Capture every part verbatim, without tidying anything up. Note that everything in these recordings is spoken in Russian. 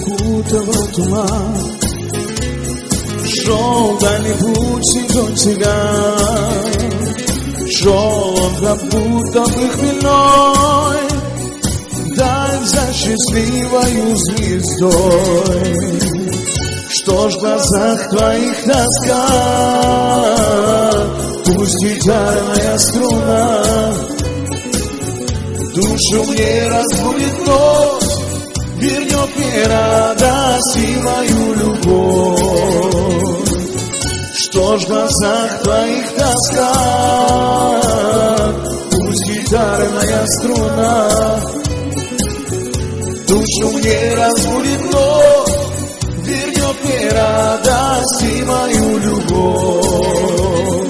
окутывал туман. Шел дальний путь до тебя, шел он как будто бы хмельной, даль за счастливою звездой. Что ж в глазах твоих тоска, пусть гитарная струна душу мне разбудит вновь, вернет мне радость и мою любовь. Что ж в глазах твоих тоска, пусть гитарная струна душу мне разбудит вновь, вернет мне радость и мою любовь.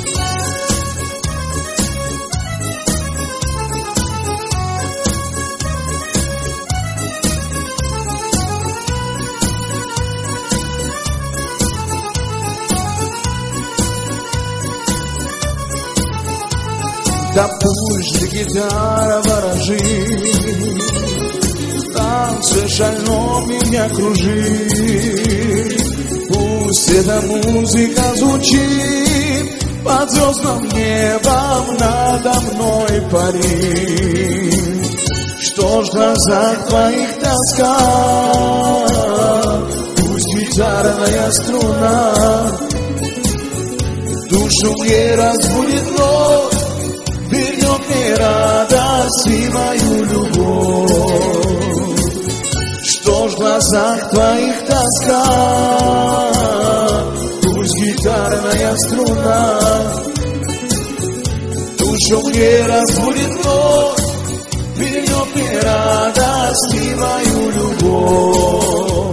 Да пусть же гитара ворожит, в танце шальном меня кружит. Пусть эта музыка звучит под звездным небом надо мной парит. Что ж в глазах твоих тоска, пусть гитарная струна душу мне разбудит вновь, вернет мне радость и мою любовь. Что ж в глазах твоих тоска, пусть гитарная струна душу мне разбудит вновь, вернет мне радость и мою любовь.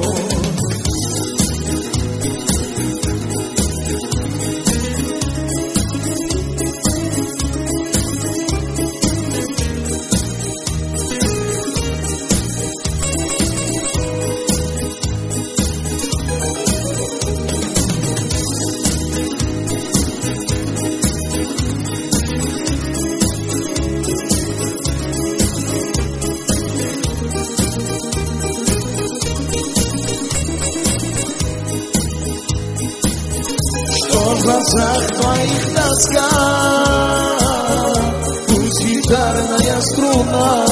В глазах твоих тоска, пусть гитарная струна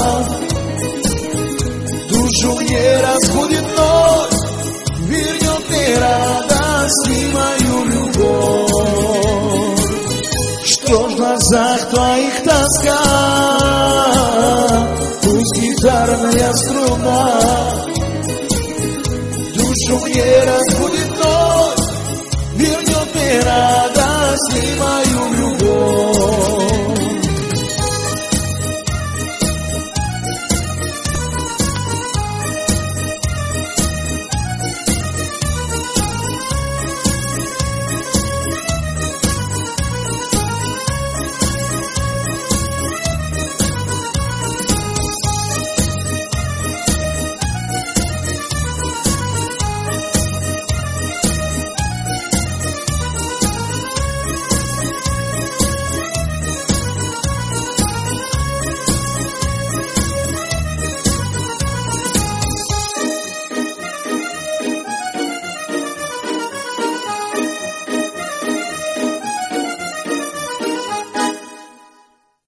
душу мне разбудит вновь, вернет мне радость и мою любовь. Что ж в глазах твоих тоска, пусть гитарная струна душу мне разбудит вновь, вернет мне радость и мою